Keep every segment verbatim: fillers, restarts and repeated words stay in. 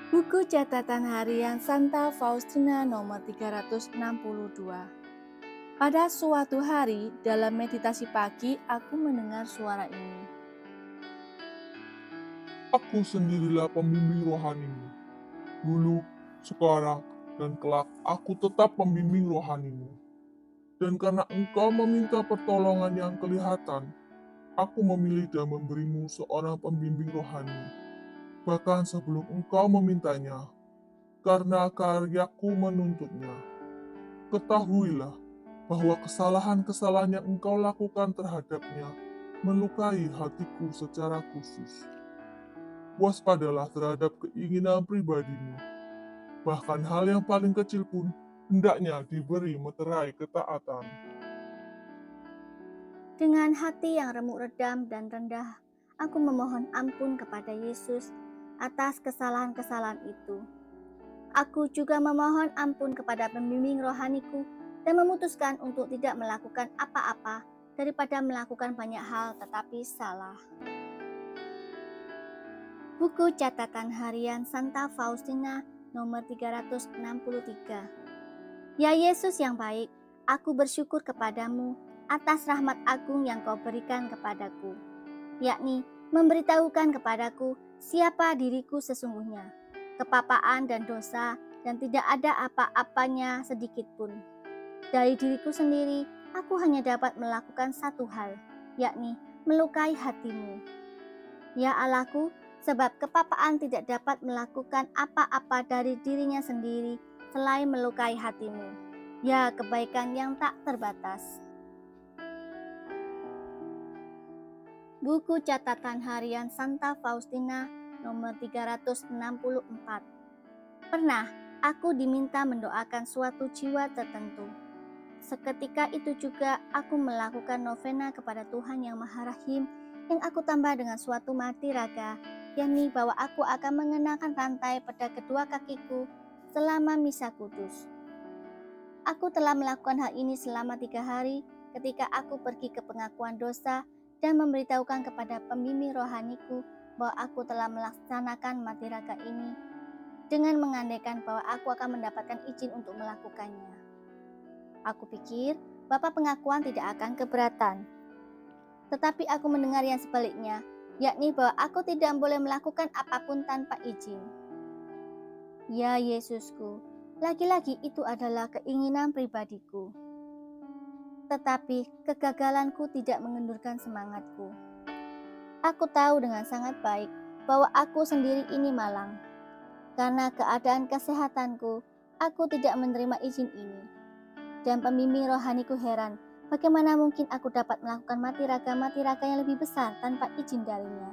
Buku catatan harian Santa Faustina nomor tiga ratus enam puluh dua. Pada suatu hari, dalam meditasi pagi, aku mendengar suara ini. Aku sendirilah pembimbing rohanimu. Dulu, sekarang, dan kelak aku tetap pembimbing rohanimu. Dan karena engkau meminta pertolongan yang kelihatan, aku memilih dan memberimu seorang pembimbing rohani. Bahkan sebelum engkau memintanya, karena karyaku menuntutnya. Ketahuilah bahwa kesalahan-kesalahan yang engkau lakukan terhadapnya melukai hatiku secara khusus. Waspadalah terhadap keinginan pribadimu. Bahkan hal yang paling kecil pun hendaknya diberi meterai ketaatan. Dengan hati yang remuk redam dan rendah, aku memohon ampun kepada Yesus atas kesalahan-kesalahan itu. Aku juga memohon ampun kepada pembimbing rohaniku dan memutuskan untuk tidak melakukan apa-apa daripada melakukan banyak hal tetapi salah. Buku catatan harian Santa Faustina nomor tiga ratus enam puluh tiga. Ya Yesus yang baik, aku bersyukur kepadamu atas rahmat agung yang kau berikan kepadaku, yakni memberitahukan kepadaku siapa diriku sesungguhnya, kepapaan dan dosa, dan tidak ada apa-apanya sedikit pun. Dari diriku sendiri, aku hanya dapat melakukan satu hal, yakni melukai hatimu. Ya Allahku, sebab kepapaan tidak dapat melakukan apa-apa dari dirinya sendiri selain melukai hatimu. Ya kebaikan yang tak terbatas. Buku catatan harian Santa Faustina nomor tiga ratus enam puluh empat. Pernah aku diminta mendoakan suatu jiwa tertentu. Seketika itu juga aku melakukan novena kepada Tuhan Yang Maha Rahim, yang aku tambah dengan suatu mati raga, yakni bahwa aku akan mengenakan rantai pada kedua kakiku selama misa kudus. Aku telah melakukan hal ini selama tiga hari ketika aku pergi ke pengakuan dosa dan memberitahukan kepada pembimbing rohaniku bahwa aku telah melaksanakan mati raga ini dengan mengandaikan bahwa aku akan mendapatkan izin untuk melakukannya. Aku pikir Bapak pengakuan tidak akan keberatan. Tetapi aku mendengar yang sebaliknya, yakni bahwa aku tidak boleh melakukan apapun tanpa izin. Ya Yesusku, lagi-lagi itu adalah keinginan pribadiku. Tetapi kegagalanku tidak mengendurkan semangatku. Aku tahu dengan sangat baik bahwa aku sendiri ini malang. Karena keadaan kesehatanku, aku tidak menerima izin ini. Dan pembimbing rohaniku heran, bagaimana mungkin aku dapat melakukan mati raga-mati raga yang lebih besar tanpa izin darinya.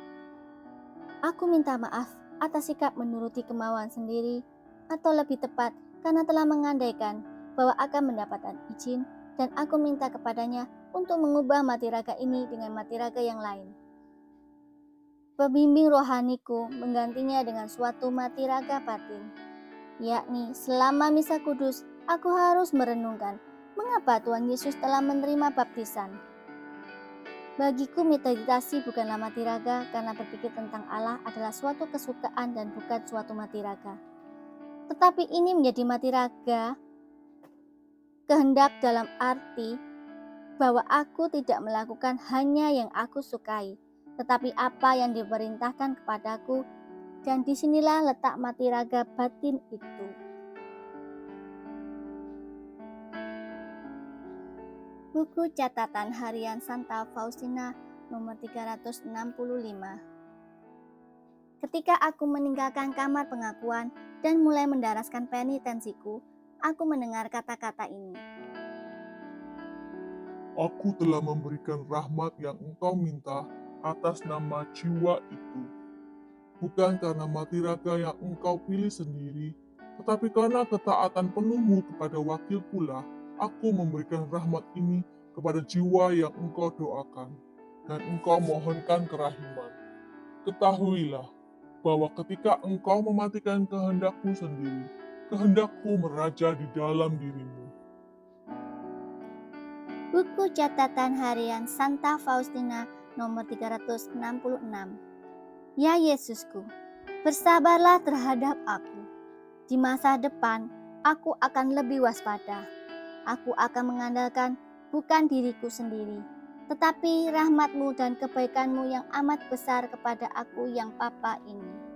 Aku minta maaf atas sikap menuruti kemauan sendiri, atau lebih tepat karena telah mengandaikan bahwa akan mendapatkan izin, dan aku minta kepadanya untuk mengubah mati raga ini dengan mati raga yang lain. Pembimbing rohaniku menggantinya dengan suatu mati raga batin, yakni selama misa kudus aku harus merenungkan mengapa Tuhan Yesus telah menerima baptisan. Bagiku meditasi bukanlah mati raga, karena berpikir tentang Allah adalah suatu kesukaan dan bukan suatu mati raga. Tetapi ini menjadi mati raga kehendak dalam arti bahwa aku tidak melakukan hanya yang aku sukai, tetapi apa yang diperintahkan kepadaku, dan disinilah letak mati raga batin itu. Buku catatan harian Santa Faustina nomor tiga ratus enam puluh lima. Ketika aku meninggalkan kamar pengakuan dan mulai mendaraskan penitensiku, aku mendengar kata-kata ini. Aku telah memberikan rahmat yang engkau minta atas nama jiwa itu. Bukan karena mati raga yang engkau pilih sendiri, tetapi karena ketaatan penuhmu kepada wakil pula, aku memberikan rahmat ini kepada jiwa yang engkau doakan, dan engkau mohonkan kerahiman. Ketahuilah bahwa ketika engkau mematikan kehendakmu sendiri, kehendakku meraja di dalam dirimu. Buku catatan harian Santa Faustina nomor tiga ratus enam puluh enam. Ya Yesusku, Bersabarlah terhadap aku. Di masa depan, aku akan lebih waspada. Aku akan mengandalkan bukan diriku sendiri, tetapi rahmat-Mu dan kebaikan-Mu yang amat besar kepada aku yang papa ini.